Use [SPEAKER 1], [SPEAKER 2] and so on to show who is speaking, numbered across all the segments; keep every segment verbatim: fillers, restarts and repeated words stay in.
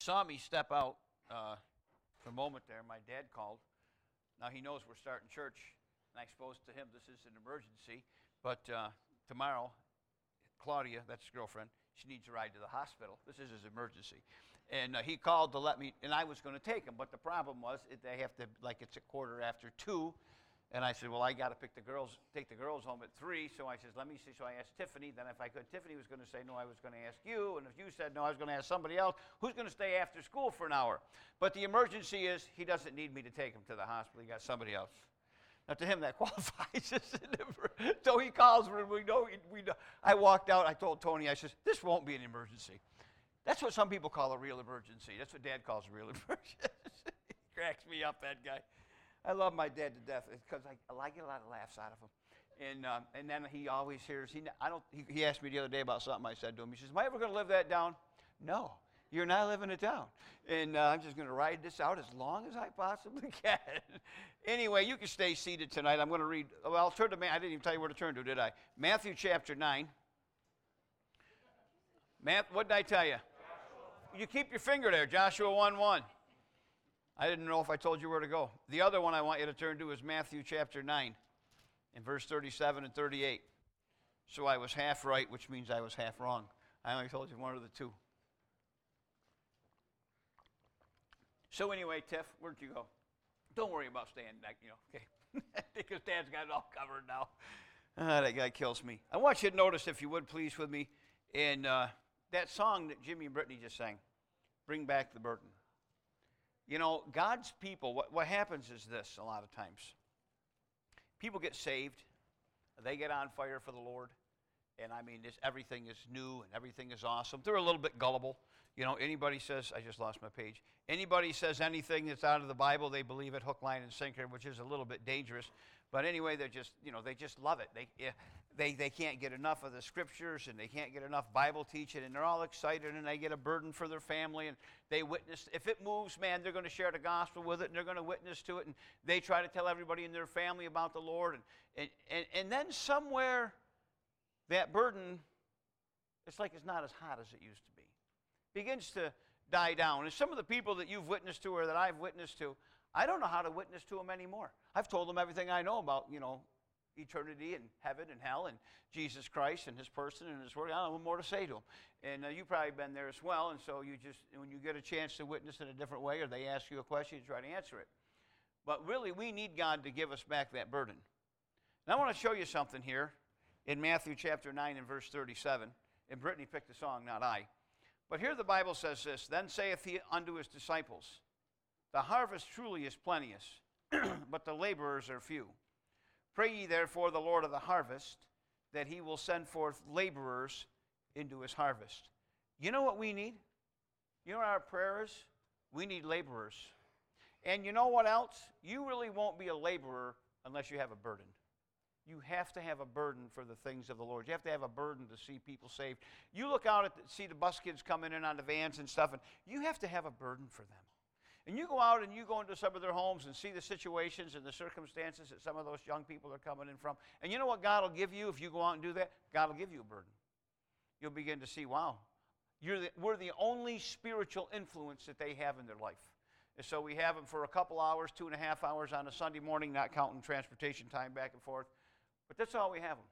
[SPEAKER 1] saw me step out uh, for a moment there. My dad called. Now he knows we're starting church, and I exposed to him this is an emergency. But uh, tomorrow, Claudia, that's his girlfriend, she needs a ride to the hospital. This is his emergency. And uh, he called to let me, and I was going to take him. But the problem was it, they have to, like it's a quarter after two. And I said, well, I got to pick the girls, take the girls home at three. So I said, let me see. So I asked Tiffany. Then if I could, Tiffany was going to say, no, I was going to ask you. And if you said no, I was going to ask somebody else. Who's going to stay after school for an hour? But the emergency is he doesn't need me to take him to the hospital. He got somebody else. Now, to him, that qualifies as an emergency. So he calls me, and we know, we know. I walked out. I told Tony, I said, this won't be an emergency. That's what some people call a real emergency. That's what Dad calls a real emergency. He cracks me up, that guy. I love my dad to death because I, I get a lot of laughs out of him. And um, and then he always hears, he I don't. He, he asked me the other day about something I said to him. He says, am I ever going to live that down? No, you're not living it down. And uh, I'm just going to ride this out as long as I possibly can. Anyway, you can stay seated tonight. I'm going to read, well, I'll turn to, I didn't even tell you where to turn to, did I? Matthew chapter nine. Matt, what did I tell you? You keep your finger there, Joshua one one. I didn't know if I told you where to go. The other one I want you to turn to is Matthew chapter nine, in verse thirty-seven and thirty-eight. So I was half right, which means I was half wrong. I only told you one of the two. So anyway, Tiff, where'd you go? Don't worry about staying back, you know, okay? Because Dad's got it all covered now. Ah, that guy kills me. I want you to notice, if you would, please, with me, in uh, that song that Jimmy and Brittany just sang, Bring Back the Burden. You know, God's people, what, what happens is this a lot of times. People get saved. They get on fire for the Lord. And, I mean, this, everything is new and everything is awesome. They're a little bit gullible. You know, anybody says, I just lost my page. Anybody says anything that's out of the Bible, they believe it hook, line, and sinker, which is a little bit dangerous. But anyway, they're just, you know, they just love it. They, they, they can't get enough of the scriptures, and they can't get enough Bible teaching, and they're all excited, and they get a burden for their family, and they witness. If it moves, man, they're going to share the gospel with it, and they're going to witness to it, and they try to tell everybody in their family about the Lord. And, and, and, and then somewhere, that burden, it's like it's not as hot as it used to be. Begins to die down. And some of the people that you've witnessed to or that I've witnessed to, I don't know how to witness to them anymore. I've told them everything I know about, you know, eternity and heaven and hell and Jesus Christ and his person and his word. I don't know more to say to them. And uh, you've probably been there as well. And so you just, when you get a chance to witness in a different way or they ask you a question, you try to answer it. But really, we need God to give us back that burden. And I want to show you something here in Matthew chapter nine and verse thirty-seven. And Brittany picked the song, not I. But here the Bible says this, Then saith he unto his disciples, The harvest truly is plenteous, but the laborers are few. Pray ye therefore the Lord of the harvest, that he will send forth laborers into his harvest. You know what we need? You know what our prayer is? We need laborers. And you know what else? You really won't be a laborer unless you have a burden. You have to have a burden for the things of the Lord. You have to have a burden to see people saved. You look out at the, see the bus kids coming in on the vans and stuff, and you have to have a burden for them. And you go out and you go into some of their homes and see the situations and the circumstances that some of those young people are coming in from. And you know what God will give you if you go out and do that? God will give you a burden. You'll begin to see, wow, you're the, we're the only spiritual influence that they have in their life. And so we have them for a couple hours, two and a half hours on a Sunday morning, not counting transportation time back and forth. But that's all we have them.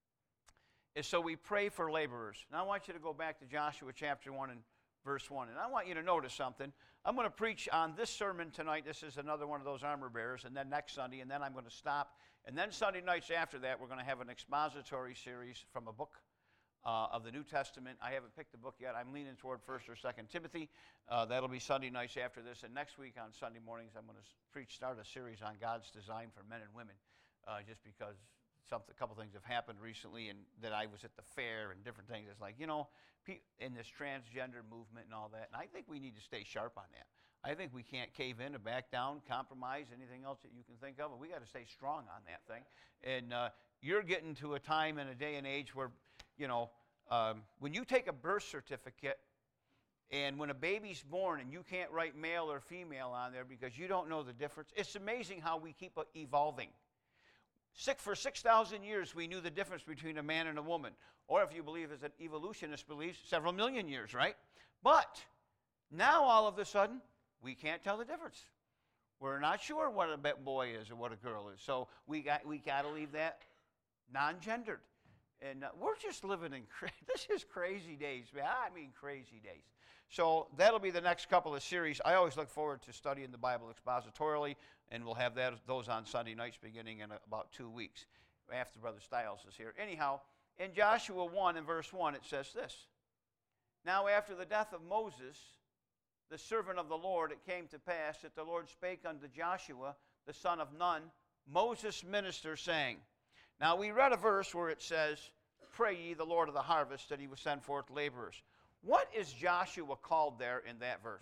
[SPEAKER 1] And so we pray for laborers. Now I want you to go back to Joshua chapter one and verse one. And I want you to notice something. I'm going to preach on this sermon tonight. This is another one of those armor bearers. And then next Sunday, and then I'm going to stop. And then Sunday nights after that, we're going to have an expository series from a book uh, of the New Testament. I haven't picked the book yet. I'm leaning toward First or Second Timothy. Uh, that'll be Sunday nights after this. And next week on Sunday mornings, I'm going to preach, start a series on God's design for men and women, uh, just because something, a couple things have happened recently, and that I was at the fair and different things. It's like, you know, in this transgender movement and all that. And I think we need to stay sharp on that. I think we can't cave in or back down, compromise, anything else that you can think of. But we got to stay strong on that thing. And uh, you're getting to a time and a day and age where, you know, um, when you take a birth certificate and when a baby's born and you can't write male or female on there because you don't know the difference, it's amazing how we keep evolving. Six, for six thousand years, we knew the difference between a man and a woman. Or if you believe as an evolutionist believes, several million years, right? But Now, all of a sudden, we can't tell the difference. We're not sure what a boy is or what a girl is. So we got we got to leave that non-gendered. And uh, we're just living in, cra- this is crazy days, man. I mean crazy days. So that'll be the next couple of series. I always look forward to studying the Bible expositorily, and we'll have that those on Sunday nights beginning in about two weeks after Brother Stiles is here. Anyhow, in Joshua one and verse one, it says this. Now after the death of Moses, the servant of the Lord, it came to pass that the Lord spake unto Joshua, the son of Nun, Moses' minister, saying, now we read a verse where it says, pray ye the Lord of the harvest that he will send forth laborers. What is Joshua called there in that verse?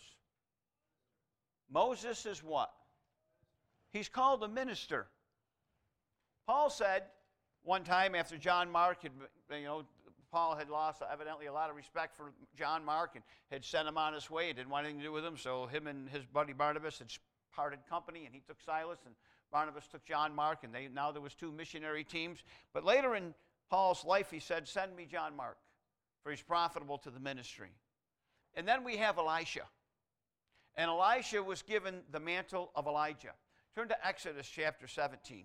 [SPEAKER 1] Moses is what? He's called a minister. Paul said one time after John Mark had, you know, Paul had lost evidently a lot of respect for John Mark and had sent him on his way and didn't want anything to do with him. So him and his buddy Barnabas had parted company, and he took Silas, and Barnabas took John Mark, and they, now there was two missionary teams. But later in Paul's life, he said, send me John Mark, for he's profitable to the ministry. And then we have Elisha. And Elisha was given the mantle of Elijah. Turn to Exodus chapter seventeen.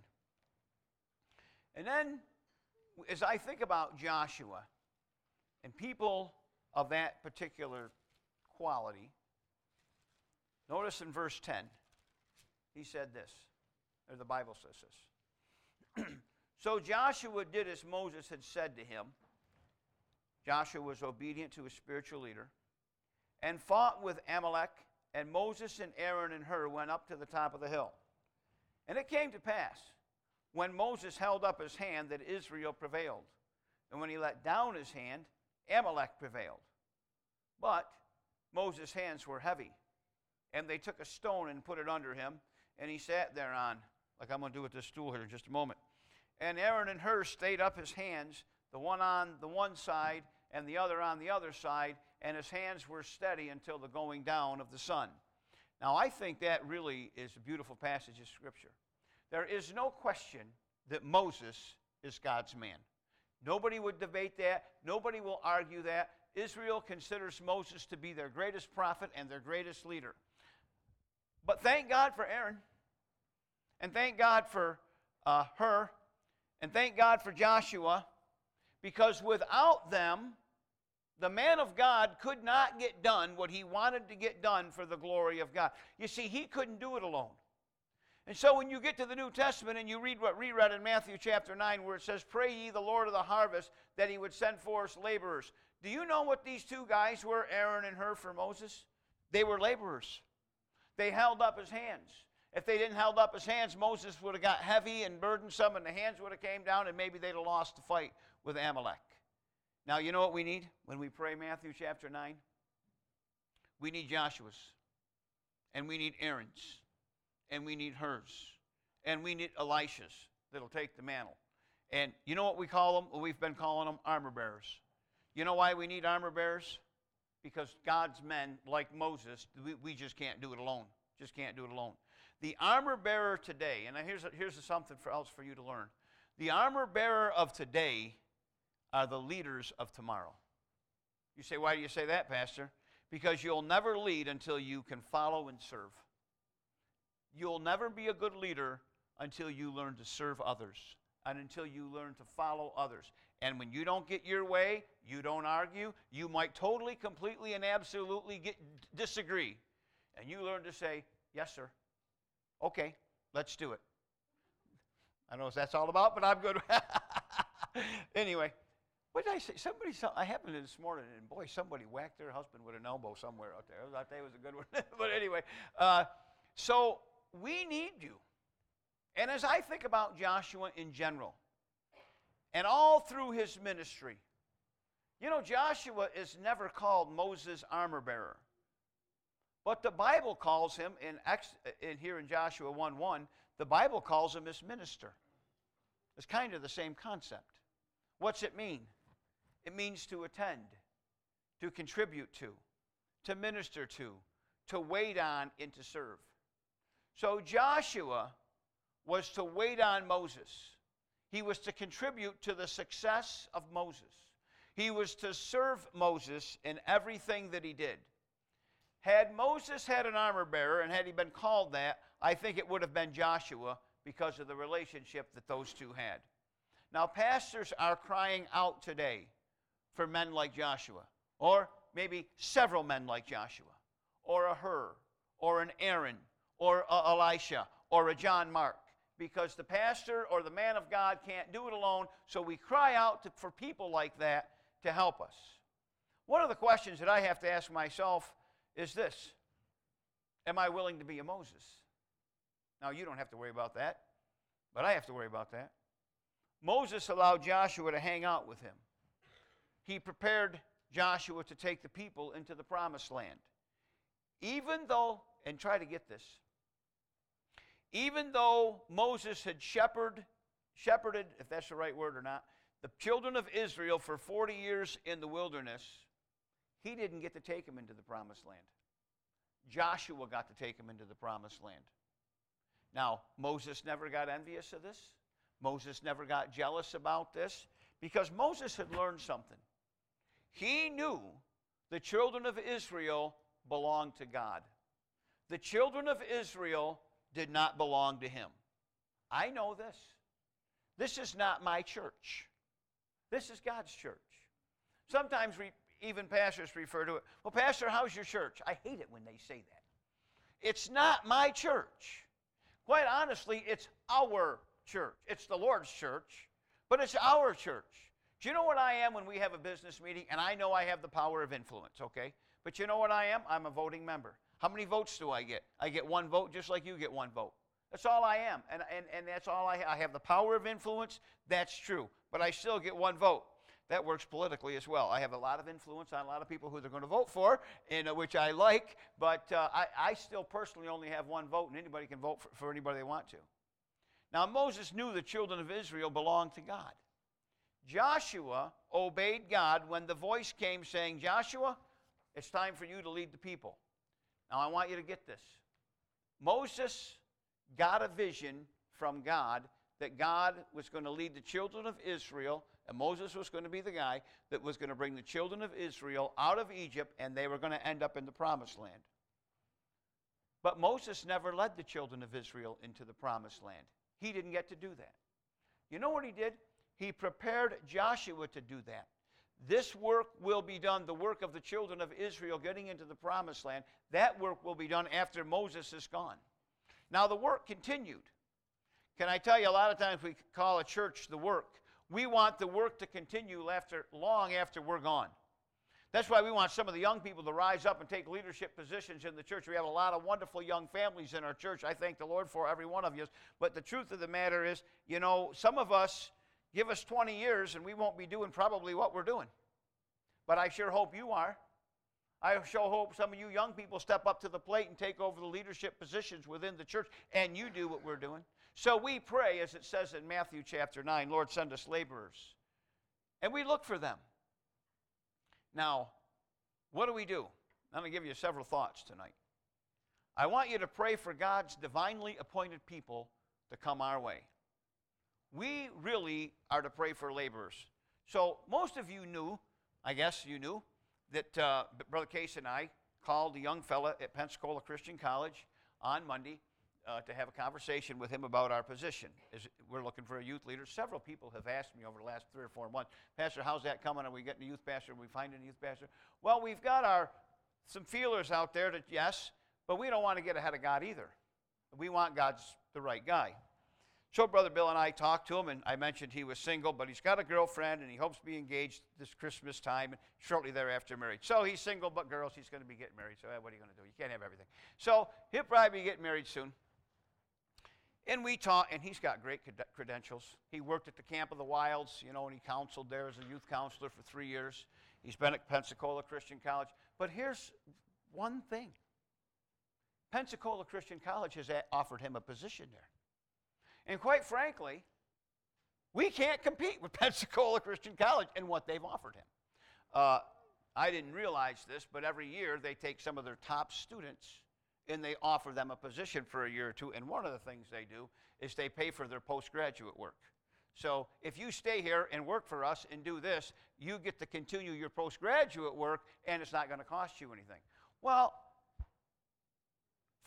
[SPEAKER 1] And then, as I think about Joshua and people of that particular quality, notice in verse ten, he said this, or the Bible says this. So Joshua did as Moses had said to him. Joshua was obedient to his spiritual leader, and fought with Amalek, and Moses and Aaron and Hur went up to the top of the hill. And it came to pass, when Moses held up his hand, that Israel prevailed. And when he let down his hand, Amalek prevailed. But Moses' hands were heavy, and they took a stone and put it under him, and he sat thereon, like I'm going to do with this stool here in just a moment. And Aaron and Hur stayed up his hands, the one on the one side and the other on the other side, and his hands were steady until the going down of the sun. Now, I think that really is a beautiful passage of Scripture. There is no question that Moses is God's man. Nobody would debate that. Nobody will argue that. Israel considers Moses to be their greatest prophet and their greatest leader. But thank God for Aaron, and thank God for uh, Hur, and thank God for Joshua, because without them, the man of God could not get done what he wanted to get done for the glory of God. You see, he couldn't do it alone. And so when you get to the New Testament and you read what we read in Matthew chapter nine, where it says, pray ye the Lord of the harvest that he would send forth laborers. Do you know what these two guys were, Aaron and Hur, for Moses? They were laborers. They held up his hands. If they didn't held up his hands, Moses would have got heavy and burdensome, and the hands would have came down, and maybe they'd have lost the fight with Amalek. Now, you know what we need when we pray Matthew chapter nine? We need Joshua's, and we need Aaron's, and we need Hur's, and we need Elisha's that'll take the mantle. And you know what we call them? Well, we've been calling them armor bearers. You know why we need armor bearers? Because God's men, like Moses, we, we just can't do it alone. Just can't do it alone. The armor bearer today, and here's, a, here's a something for, else for you to learn. The armor bearer of today are the leaders of tomorrow. You say, why do you say that, Pastor? Because you'll never lead until you can follow and serve. You'll never be a good leader until you learn to serve others and until you learn to follow others. And when you don't get your way, you don't argue. You might totally, completely, and absolutely get, disagree. And you learn to say, yes, sir. Okay, let's do it. I don't know what that's all about, but I'm good. Anyway, what did I say? Somebody, I happened to this morning, and boy, somebody whacked their husband with an elbow somewhere out there. I thought that was a good one. But anyway, uh, so we need you. And as I think about Joshua in general, and all through his ministry, you know, Joshua is never called Moses' armor bearer. But the Bible calls him, in, in here in Joshua one one, the Bible calls him his minister. It's kind of the same concept. What's it mean? It means to attend, to contribute to, to minister to, to wait on, and to serve. So Joshua was to wait on Moses. He was to contribute to the success of Moses. He was to serve Moses in everything that he did. Had Moses had an armor bearer, and had he been called that, I think it would have been Joshua because of the relationship that those two had. Now, pastors are crying out today for men like Joshua, or maybe several men like Joshua, or a Hur, or an Aaron, or a Elisha, or a John Mark, because the pastor or the man of God can't do it alone, so we cry out to, for people like that to help us. One of the questions that I have to ask myself is this: am I willing to be a Moses? Now, you don't have to worry about that, but I have to worry about that. Moses allowed Joshua to hang out with him. He prepared Joshua to take the people into the promised land. Even though, and try to get this, even though Moses had shepherd, shepherded, if that's the right word or not, the children of Israel for forty years in the wilderness, he didn't get to take them into the promised land. Joshua got to take them into the promised land. Now, Moses never got envious of this. Moses never got jealous about this, because Moses had learned something. He knew the children of Israel belonged to God. The children of Israel did not belong to him. I know this. This is not my church. This is God's church. Sometimes we, even pastors refer to it, well, Pastor, how's your church? I hate it when they say that. It's not my church. Quite honestly, it's our church. It's the Lord's church, but it's our church. Do you know what I am when we have a business meeting? And I know I have the power of influence, okay? But you know what I am? I'm a voting member. How many votes do I get? I get one vote just like you get one vote. That's all I am. And, and, and that's all I have. I have the power of influence. That's true. But I still get one vote. That works politically as well. I have a lot of influence on a lot of people who they're going to vote for, and, uh, which I like. But uh, I, I still personally only have one vote, and anybody can vote for, for anybody they want to. Now, Moses knew the children of Israel belonged to God. Joshua obeyed God when the voice came saying, Joshua, it's time for you to lead the people. Now, I want you to get this. Moses got a vision from God that God was going to lead the children of Israel, and Moses was going to be the guy that was going to bring the children of Israel out of Egypt, and they were going to end up in the promised land. But Moses never led the children of Israel into the promised land. He didn't get to do that. You know what he did? He prepared Joshua to do that. This work will be done, the work of the children of Israel getting into the promised land, that work will be done after Moses is gone. Now, the work continued. Can I tell you, a lot of times we call a church the work. We want the work to continue after, long after we're gone. That's why we want some of the young people to rise up and take leadership positions in the church. We have a lot of wonderful young families in our church. I thank the Lord for every one of you. But the truth of the matter is, you know, some of us, give us twenty years and we won't be doing probably what we're doing. But I sure hope you are. I sure hope some of you young people step up to the plate and take over the leadership positions within the church, and you do what we're doing. So we pray, as it says in Matthew chapter nine, Lord, send us laborers. And we look for them. Now, what do we do? I'm going to give you several thoughts tonight. I want you to pray for God's divinely appointed people to come our way. We really are to pray for laborers. So most of you knew, I guess you knew, that uh, Brother Case and I called a young fella at Pensacola Christian College on Monday uh, to have a conversation with him about our position. As we're looking for a youth leader. Several people have asked me over the last three or four months, Pastor, how's that coming? Are we getting a youth pastor? Are we finding a youth pastor? Well, we've got our some feelers out there that, yes, but we don't want to get ahead of God either. We want God's the right guy. So Brother Bill and I talked to him, and I mentioned he was single, but he's got a girlfriend, and he hopes to be engaged this Christmas time, and shortly thereafter married. So he's single, but girls, he's going to be getting married. So what are you going to do? You can't have everything. So he'll probably be getting married soon. And we talked, and he's got great credentials. He worked at the Camp of the Wilds, you know, and he counseled there as a youth counselor for three years. He's been at Pensacola Christian College. But here's one thing. Pensacola Christian College has offered him a position there. And quite frankly, we can't compete with Pensacola Christian College and what they've offered him. Uh, I didn't realize this, but every year they take some of their top students and they offer them a position for a year or two. And one of the things they do is they pay for their postgraduate work. So if you stay here and work for us and do this, you get to continue your postgraduate work, and it's not going to cost you anything. Well,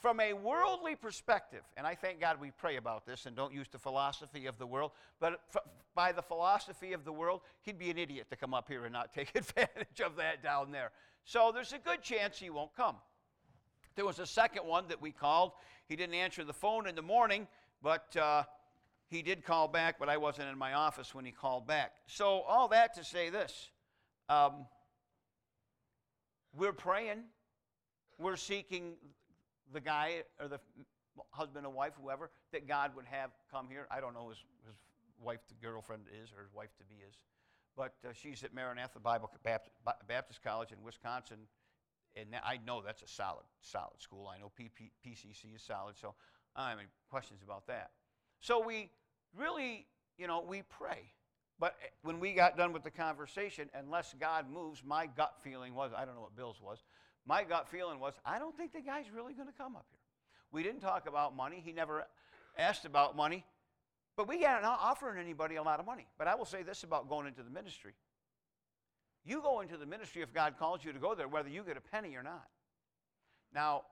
[SPEAKER 1] from a worldly perspective, and I thank God we pray about this and don't use the philosophy of the world, but f- by the philosophy of the world, he'd be an idiot to come up here and not take advantage of that down there. So there's a good chance he won't come. There was a second one that we called. He didn't answer the phone in the morning, but uh, he did call back, but I wasn't in my office when he called back. So all that to say this, um, we're praying, we're seeking the guy or the husband or wife, whoever, that God would have come here. I don't know his, his wife, the girlfriend is, or his wife-to-be is. But uh, she's at Maranatha Bible Baptist, Baptist College in Wisconsin. And I know that's a solid, solid school. I know P C C is solid, so I don't have any questions about that. So we really, you know, we pray. But when we got done with the conversation, unless God moves, my gut feeling was, I don't know what Bill's was, my gut feeling was, I don't think the guy's really going to come up here. We didn't talk about money. He never asked about money. But we are not offering anybody a lot of money. But I will say this about going into the ministry. You go into the ministry if God calls you to go there, whether you get a penny or not. Now,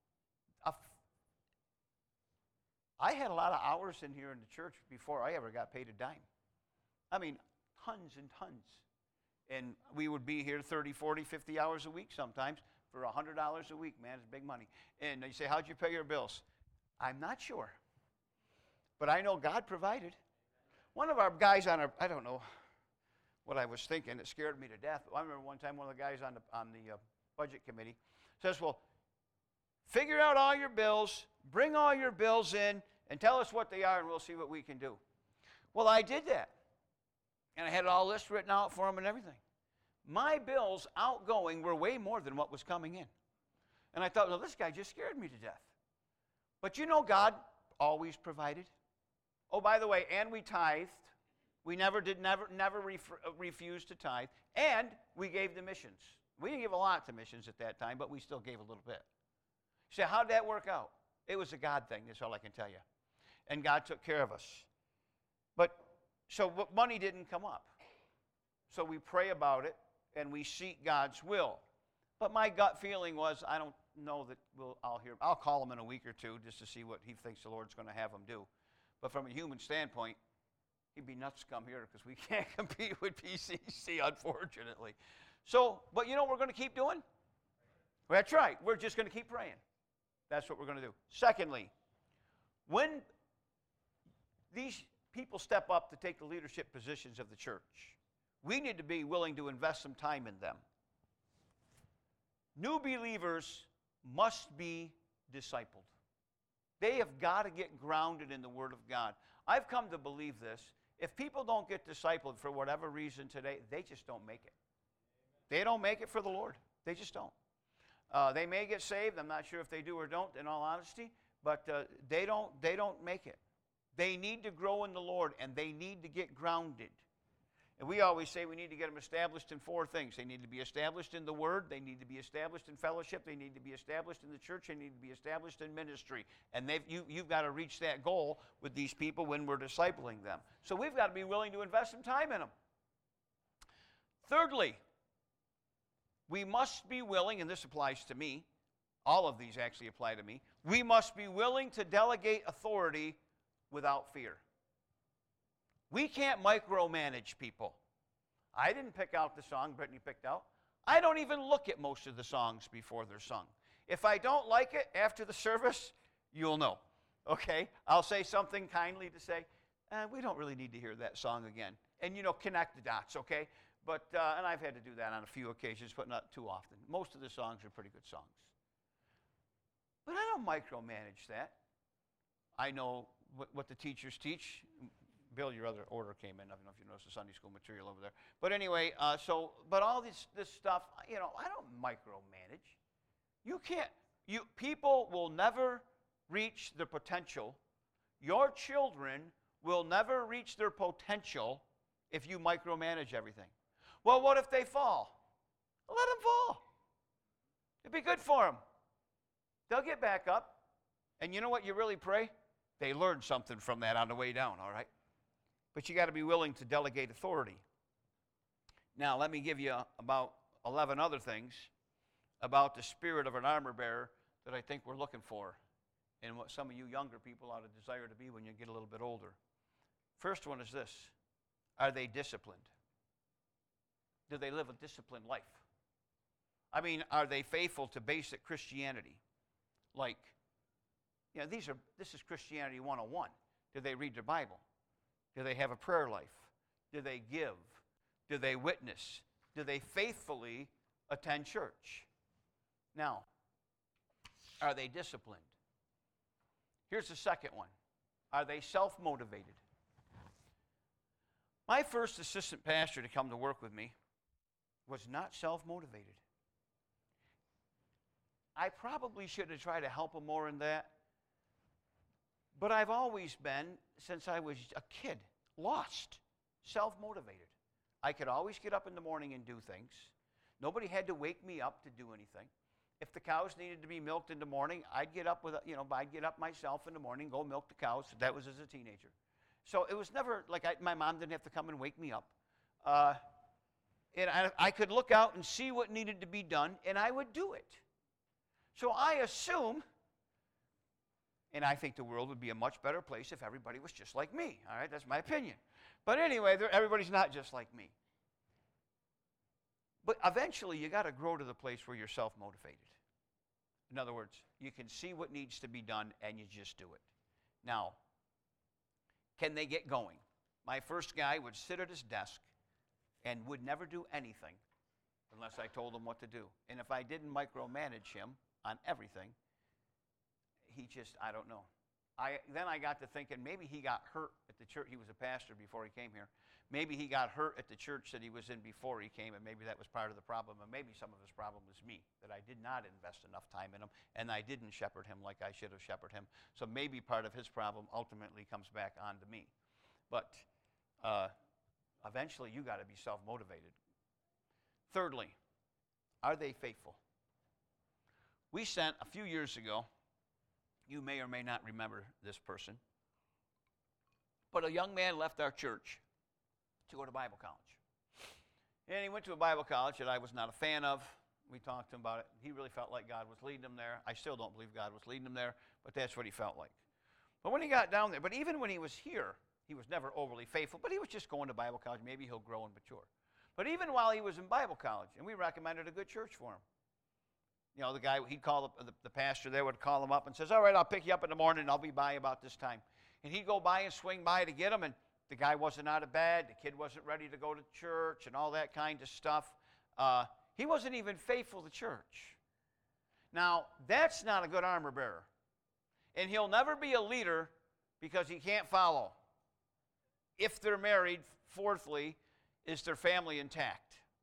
[SPEAKER 1] I had a lot of hours in here in the church before I ever got paid a dime. I mean, tons and tons. And we would be here thirty, forty, fifty hours a week sometimes for one hundred dollars a week. Man, it's big money. And you say, how'd you pay your bills? I'm not sure. But I know God provided. One of our guys on our, I don't know what I was thinking, it scared me to death. I remember one time one of the guys on the, on the uh, budget committee says, well, figure out all your bills, bring all your bills in, and tell us what they are, and we'll see what we can do. Well, I did that. And I had all this written out for him and everything. My bills outgoing were way more than what was coming in. And I thought, well, this guy just scared me to death. But you know, God always provided. Oh, by the way, and we tithed. We never did, never, never ref- refused to tithe. And we gave the missions. We didn't give a lot to missions at that time, but we still gave a little bit. You say, how'd that work out? It was a God thing, that's all I can tell you. And God took care of us. But, so money didn't come up. So we pray about it, and we seek God's will. But my gut feeling was, I don't know that we'll, I'll hear, I'll call him in a week or two just to see what he thinks the Lord's going to have him do. But from a human standpoint, he'd be nuts to come here because we can't compete with P C C, unfortunately. So, but you know what we're going to keep doing? That's right. We're just going to keep praying. That's what we're going to do. Secondly, when these people step up to take the leadership positions of the church, we need to be willing to invest some time in them. New believers must be discipled. They have got to get grounded in the Word of God. I've come to believe this. If people don't get discipled for whatever reason today, they just don't make it. They don't make it for the Lord. They just don't. Uh, they may get saved. I'm not sure if they do or don't, in all honesty, but uh, they don't, they don't make it. They need to grow in the Lord, and they need to get grounded. And we always say we need to get them established in four things. They need to be established in the Word. They need to be established in fellowship. They need to be established in the church. They need to be established in ministry. And they've, you, you've got to reach that goal with these people when we're discipling them. So we've got to be willing to invest some time in them. Thirdly, we must be willing, and this applies to me, all of these actually apply to me, we must be willing to delegate authority without fear. We can't micromanage people. I didn't pick out the song Brittany picked out. I don't even look at most of the songs before they're sung. If I don't like it after the service, you'll know. Okay? I'll say something kindly to say, eh, we don't really need to hear that song again. And, you know, connect the dots, okay? But, uh, and I've had to do that on a few occasions, but not too often. Most of the songs are pretty good songs. But I don't micromanage that. I know what, what the teachers teach. Bill, your other order came in. I don't know if you noticed the Sunday school material over there. But anyway, uh, so, but all this, this stuff, you know, I don't micromanage. You can't, you, people will never reach their potential. Your children will never reach their potential if you micromanage everything. Well, what if they fall? Let them fall. It'd be good for them. They'll get back up. And you know what you really pray? They learn something from that on the way down, all right? But you got to be willing to delegate authority. Now, let me give you about eleven other things about the spirit of an armor bearer that I think we're looking for and what some of you younger people ought to desire to be when you get a little bit older. First one is this. Are they disciplined? Do they live a disciplined life? I mean, are they faithful to basic Christianity? Like, you know, these are, this is Christianity one oh one. Do they read their Bible? Do they have a prayer life? Do they give? Do they witness? Do they faithfully attend church? Now, are they disciplined? Here's the second one. Are they self-motivated? My first assistant pastor to come to work with me was not self-motivated. I probably should have tried to help him more in that, but I've always been, since I was a kid, lost, self-motivated. I could always get up in the morning and do things. Nobody had to wake me up to do anything. If the cows needed to be milked in the morning, I'd get up with, you know, I'd get up myself in the morning, go milk the cows. That was as a teenager. So it was never like I, my mom didn't have to come and wake me up. Uh, and I, I could look out and see what needed to be done, and I would do it. So I assume, and I think the world would be a much better place if everybody was just like me. All right, that's my opinion. But anyway, everybody's not just like me. But eventually, you got to grow to the place where you're self-motivated. In other words, you can see what needs to be done, and you just do it. Now, can they get going? My first guy would sit at his desk and would never do anything unless I told him what to do. And if I didn't micromanage him on everything, he just, I don't know. I, then I got to thinking maybe he got hurt at the church. He was a pastor before he came here. Maybe he got hurt at the church that he was in before he came, and maybe that was part of the problem. And maybe some of his problem was me, that I did not invest enough time in him, and I didn't shepherd him like I should have shepherded him. So maybe part of his problem ultimately comes back onto me. But uh, eventually, you got to be self-motivated. Thirdly, are they faithful? We sent, a few years ago, you may or may not remember this person, but a young man left our church to go to Bible college. And he went to a Bible college that I was not a fan of. We talked to him about it. He really felt like God was leading him there. I still don't believe God was leading him there, but that's what he felt like. But when he got down there, but even when he was here, he was never overly faithful, but he was just going to Bible college. Maybe he'll grow and mature. But even while he was in Bible college, and we recommended a good church for him. You know, the guy, he'd call up, the, the pastor there would call him up and says, all right, I'll pick you up in the morning, and I'll be by about this time. And he'd go by and swing by to get him, and the guy wasn't out of bed. The kid wasn't ready to go to church and all that kind of stuff. Uh, he wasn't even faithful to church. Now, that's not a good armor bearer. And he'll never be a leader because he can't follow. If they're married, fourthly, is their family intact?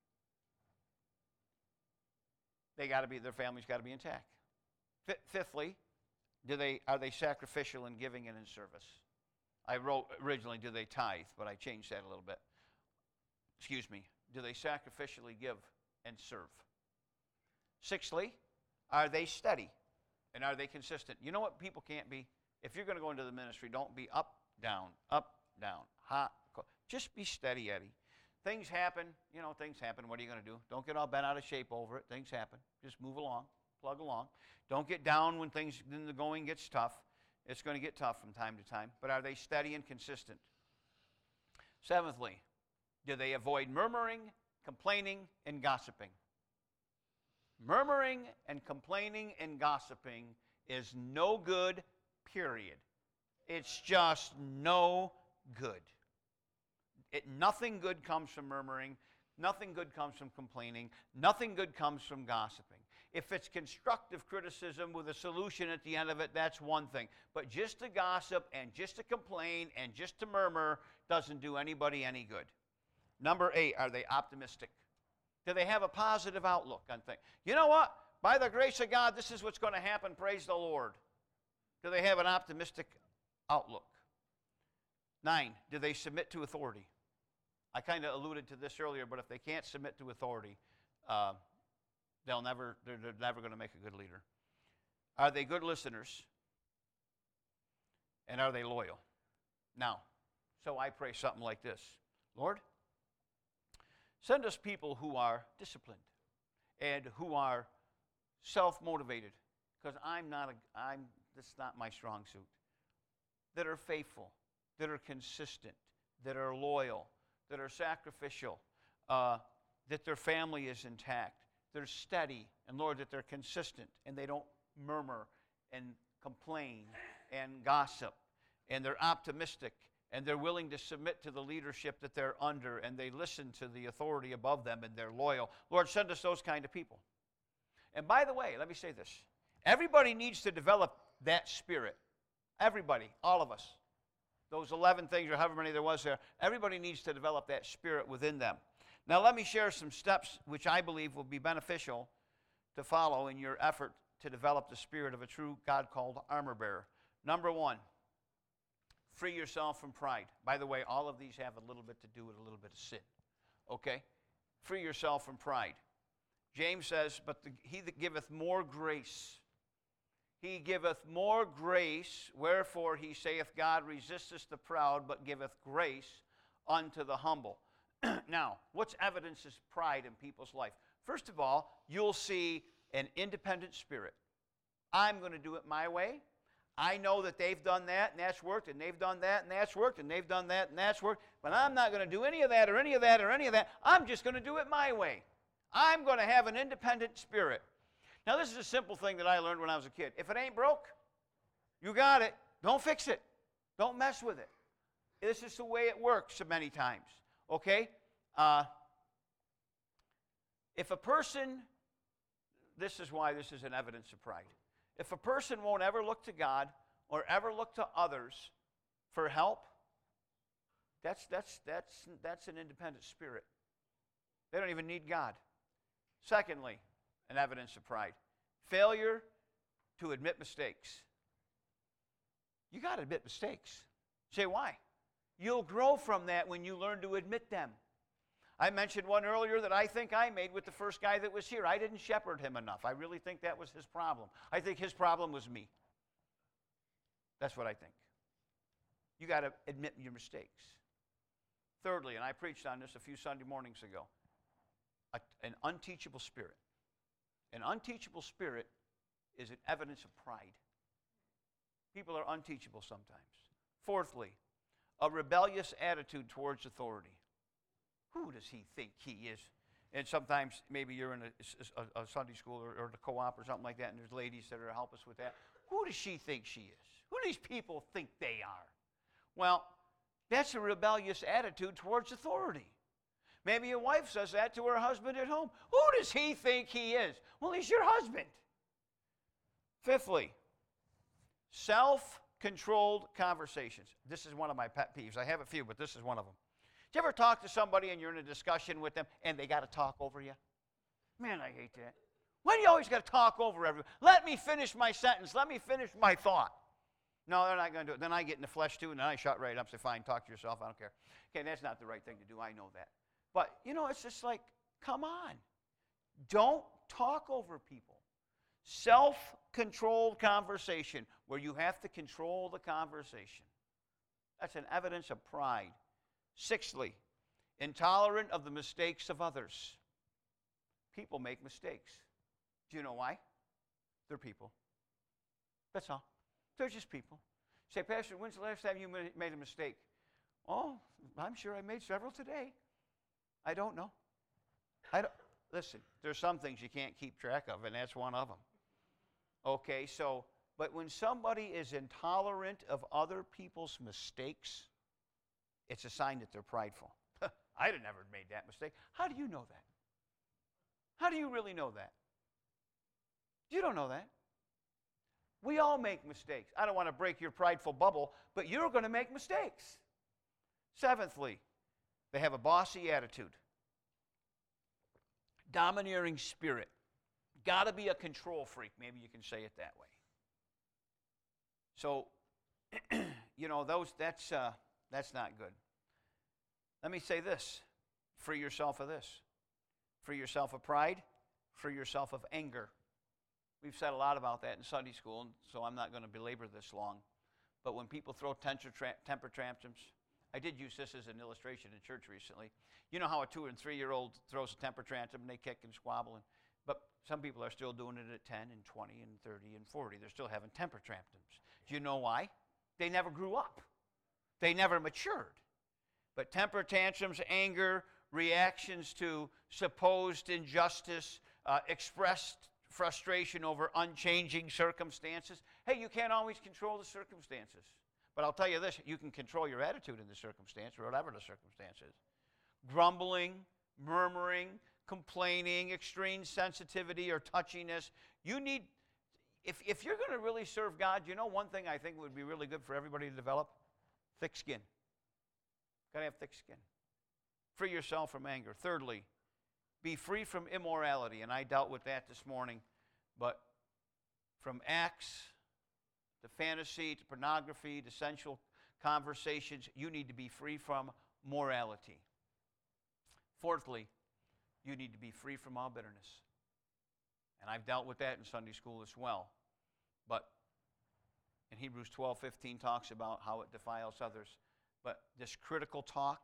[SPEAKER 1] They got to be, their family's got to be intact. F- fifthly, do they are they sacrificial in giving and in service? I wrote originally, do they tithe, but I changed that a little bit. Excuse me. Do they sacrificially give and serve? Sixthly, are they steady? And are they consistent? You know what people can't be? If you're going to go into the ministry, don't be up, down, up, down, hot, cold. Just be steady, Eddie. Things happen. You know, things happen. What are you going to do? Don't get all bent out of shape over it. Things happen. Just move along, plug along. Don't get down when things, when the going gets tough. It's going to get tough from time to time. But are they steady and consistent? Seventhly, do they avoid murmuring, complaining, and gossiping? Murmuring and complaining and gossiping is no good, period. It's just no good. It, nothing good comes from murmuring. Nothing good comes from complaining. Nothing good comes from gossiping. If it's constructive criticism with a solution at the end of it, that's one thing. But just to gossip and just to complain and just to murmur doesn't do anybody any good. Number eight, are they optimistic? Do they have a positive outlook on things? You know what? By the grace of God, this is what's going to happen. Praise the Lord. Do they have an optimistic outlook? Nine, do they submit to authority? I kind of alluded to this earlier, but if they can't submit to authority, uh, they'll never, they're, they're never going to make a good leader. Are they good listeners? And are they loyal? Now, so I pray something like this. Lord, send us people who are disciplined and who are self-motivated, because I'm not a, I'm, that's not my strong suit, that are faithful, that are consistent, that are loyal, that are sacrificial, uh, that their family is intact, they're steady, and Lord, that they're consistent, and they don't murmur and complain and gossip, and they're optimistic, and they're willing to submit to the leadership that they're under, and they listen to the authority above them, and they're loyal. Lord, send us those kind of people. And by the way, let me say this. Everybody needs to develop that spirit. Everybody, all of us. Those eleven things, or however many there was there, everybody needs to develop that spirit within them. Now let me share some steps which I believe will be beneficial to follow in your effort to develop the spirit of a true God-called armor bearer. Number one, free yourself from pride. By the way, all of these have a little bit to do with a little bit of sin. Okay? Free yourself from pride. James says, but the, he that giveth more grace, he giveth more grace, wherefore he saith, God resisteth the proud, but giveth grace unto the humble. Now, what's evidence of pride in people's life? First of all, you'll see an independent spirit. I'm going to do it my way. I know that they've done that and that's worked, and they've done that and that's worked, and they've done that and that's worked, but I'm not going to do any of that or any of that or any of that. I'm just going to do it my way. I'm going to have an independent spirit. Now, this is a simple thing that I learned when I was a kid. If it ain't broke, you got it. Don't fix it. Don't mess with it. This is the way it works so many times. Okay? Uh, if a person, this is why this is an evidence of pride. If a person won't ever look to God or ever look to others for help, that's, that's, that's, that's an independent spirit. They don't even need God. Secondly, an evidence of pride. Failure to admit mistakes. You got to admit mistakes. Say why? You'll grow from that when you learn to admit them. I mentioned one earlier that I think I made with the first guy that was here. I didn't shepherd him enough. I really think that was his problem. I think his problem was me. That's what I think. You got to admit your mistakes. Thirdly, and I preached on this a few Sunday mornings ago, a, an unteachable spirit. An unteachable spirit is an evidence of pride. People are unteachable sometimes. Fourthly, a rebellious attitude towards authority. Who does he think he is? And sometimes maybe you're in a, a, a Sunday school or, or the co-op or something like that, and there's ladies that are to help us with that. Who does she think she is? Who do these people think they are? Well, that's a rebellious attitude towards authority. Maybe a wife says that to her husband at home. Who does he think he is? Well, he's your husband. Fifthly, self-controlled conversations. This is one of my pet peeves. I have a few, but this is one of them. Do you ever talk to somebody and you're in a discussion with them and they got to talk over you? Man, I hate that. Why do you always got to talk over everyone? Let me finish my sentence. Let me finish my thought. No, they're not going to do it. Then I get in the flesh too, and then I shut right up and say, fine, talk to yourself. I don't care. Okay, that's not the right thing to do. I know that. But, you know, it's just like, come on. Don't talk over people. Self-controlled conversation where you have to control the conversation. That's an evidence of pride. Sixthly, intolerant of the mistakes of others. People make mistakes. Do you know why? They're people. That's all. They're just people. Say, Pastor, when's the last time you made a mistake? Oh, I'm sure I made several today. I don't know. I don't. Listen, there's some things you can't keep track of, and that's one of them. Okay, so, but when somebody is intolerant of other people's mistakes, it's a sign that they're prideful. I'd have never made that mistake. How do you know that? How do you really know that? You don't know that. We all make mistakes. I don't want to break your prideful bubble, but you're going to make mistakes. Seventhly, they have a bossy attitude. Domineering spirit. Got to be a control freak. Maybe you can say it that way. So, you know, those that's uh, that's not good. Let me say this. Free yourself of this. Free yourself of pride. Free yourself of anger. We've said a lot about that in Sunday school, so I'm not going to belabor this long. But when people throw temper, tra- temper tantrums, I did use this as an illustration in church recently. You know how a two and three-year-old throws a temper tantrum and they kick and squabble, and But some people are still doing it at ten and twenty and thirty and forty. They're still having temper tantrums. Do you know why? They never grew up. They never matured. But temper tantrums, anger, reactions to supposed injustice, uh, expressed frustration over unchanging circumstances. Hey, you can't always control the circumstances. But I'll tell you this, you can control your attitude in the circumstance, or whatever the circumstance is. Grumbling, murmuring, complaining, extreme sensitivity or touchiness. You need, if, if you're going to really serve God, you know one thing I think would be really good for everybody to develop? Thick skin. Got to have thick skin. Free yourself from anger. Thirdly, be free from immorality. And I dealt with that this morning. But from acts to fantasy to pornography to sensual conversations, you need to be free from morality. Fourthly, you need to be free from all bitterness. And I've dealt with that in Sunday school as well. But in Hebrews twelve fifteen talks about how it defiles others. But this critical talk,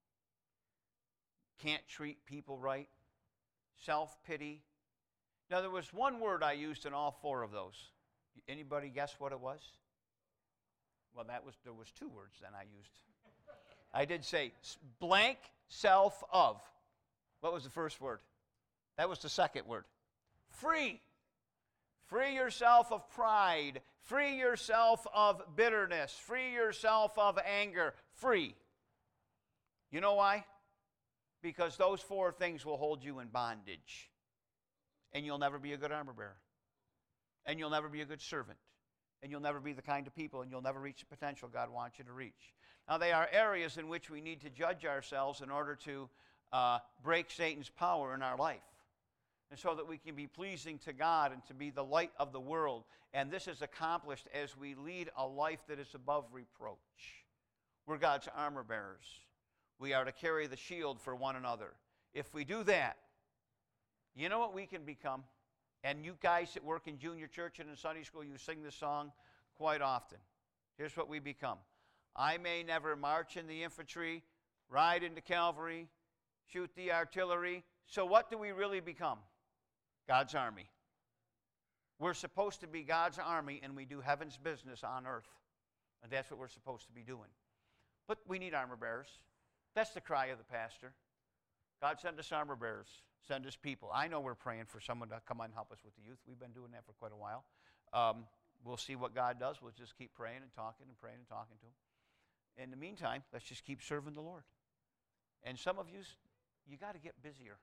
[SPEAKER 1] can't treat people right, self-pity. Now, there was one word I used in all four of those. Anybody guess what it was? Well, that was there was two words then I used. I did say blank self of. What was the first word? That was the second word. Free. Free yourself of pride. Free yourself of bitterness. Free yourself of anger. Free. You know why? Because those four things will hold you in bondage. And you'll never be a good armor bearer. And you'll never be a good servant. And you'll never be the kind of people, and you'll never reach the potential God wants you to reach. Now, they are areas in which we need to judge ourselves in order to uh, break Satan's power in our life. And so that we can be pleasing to God and to be the light of the world. And this is accomplished as we lead a life that is above reproach. We're God's armor bearers. We are to carry the shield for one another. If we do that, you know what we can become? And you guys that work in junior church and in Sunday school, you sing this song quite often. Here's what we become. I may never march in the infantry, ride into cavalry, shoot the artillery. So what do we really become? God's army. We're supposed to be God's army, and we do heaven's business on earth. And that's what we're supposed to be doing. But we need armor bearers. That's the cry of the pastor. God, send us armor bearers. Send us people. I know we're praying for someone to come and help us with the youth. We've been doing that for quite a while. Um, we'll see what God does. We'll just keep praying and talking and praying and talking to Him. In the meantime, let's just keep serving the Lord. And some of you, you got to get busier.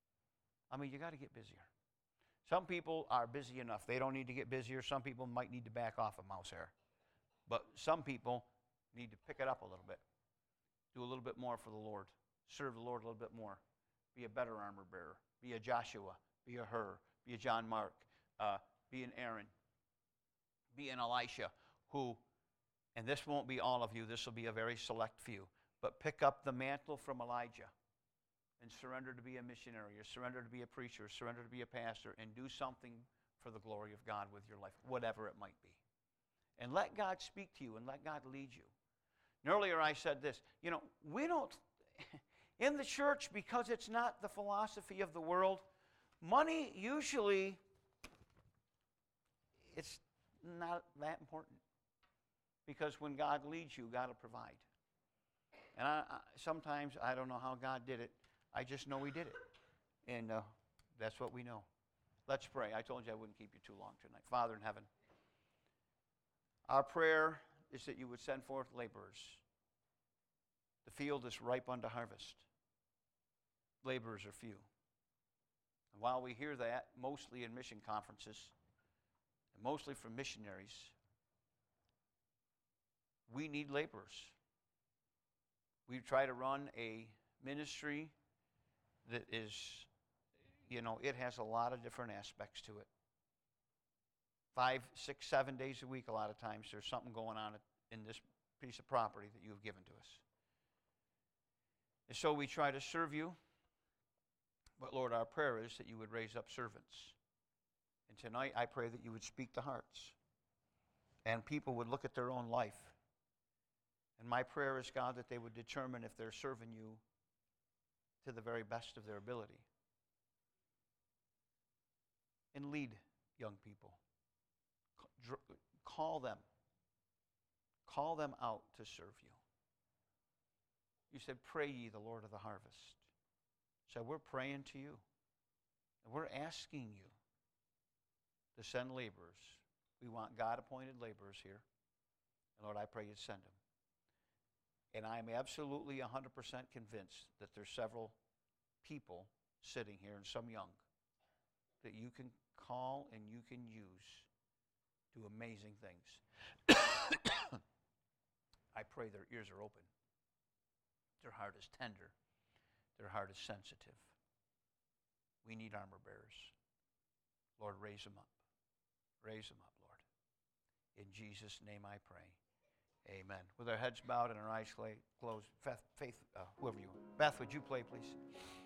[SPEAKER 1] I mean, you got to get busier. Some people are busy enough. They don't need to get busier. Some people might need to back off a mouse hair. But some people need to pick it up a little bit. Do a little bit more for the Lord. Serve the Lord a little bit more. Be a better armor bearer. Be a Joshua. Be a Hur. Be a John Mark. Uh, be an Aaron. Be an Elisha who, and this won't be all of you, this will be a very select few, but pick up the mantle from Elijah and surrender to be a missionary, or surrender to be a preacher, or surrender to be a pastor, and do something for the glory of God with your life, whatever it might be. And let God speak to you and let God lead you. And earlier I said this, you know, we don't, in the church, because it's not the philosophy of the world, money usually, it's not that important. Because when God leads you, God will provide. And I, I, sometimes I don't know how God did it. I just know He did it. And uh, that's what we know. Let's pray. I told you I wouldn't keep you too long tonight. Father in heaven, our prayer is that you would send forth laborers. The field is ripe unto harvest. Laborers are few. And while we hear that, mostly in mission conferences, and mostly from missionaries, we need laborers. We try to run a ministry that is, you know, it has a lot of different aspects to it. Five, six, seven days a week, a lot of times, there's something going on in this piece of property that you have given to us. And so we try to serve you. But Lord, our prayer is that you would raise up servants. And tonight I pray that you would speak to hearts. And people would look at their own life. And my prayer is, God, that they would determine if they're serving you to the very best of their ability. and lead young people. Call them. Call them out to serve you. You said, pray ye the Lord of the harvest. So we're praying to you. And we're asking you to send laborers. We want God-appointed laborers here. And Lord, I pray you'd send them. And I'm absolutely one hundred percent convinced that there's several people sitting here, and some young, that you can call and you can use to do amazing things. I pray their ears are open. Their heart is tender. Their heart is sensitive. We need armor bearers. Lord, raise them up. Raise them up, Lord. In Jesus' name I pray. Amen. With our heads bowed and our eyes closed, Faith, uh, whoever you are. Beth, would you play, please?